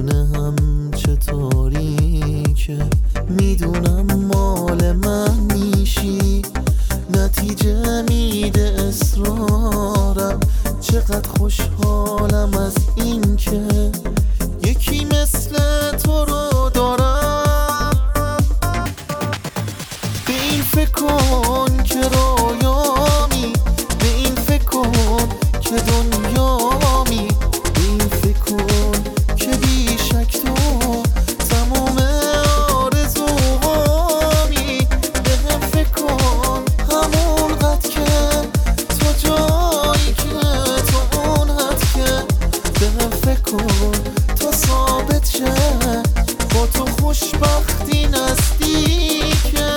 خونه هم چطوری که میدونم مال من میشی، نتیجه میده اصرارم. چقدر خوشحالم از این که یکی مثل تو رو دارم. به این فکر کن که رویامی، به این فکر کن که دنیامی، به این فکر کن که بیشک تو تمام آرزوهامی. به هم فکر کن همون قد که تو جایی که تو اون حد که. به هم فکر کن تا ثابت شه با تو خوشبختی نزدیکه.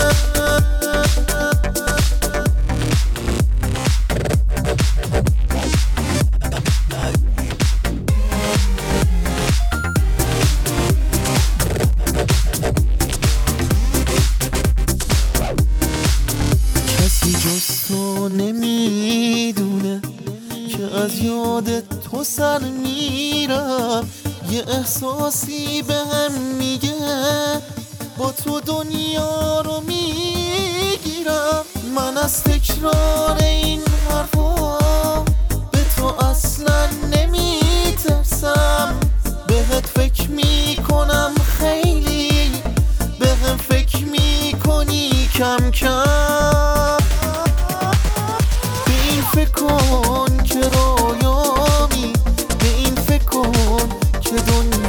کسی جز تو نمیدونه که از یاد تو سر میرم. یه احساسی به هم میگه با تو دنیا رو میگیرم. من از تکرار این حرفا به تو اصلا نمیترسم. بهت فکر میکنم خیلی، به هم فکر میکنی کم کم. به این فکر کن که رویامی، به این فکر کن که دنیا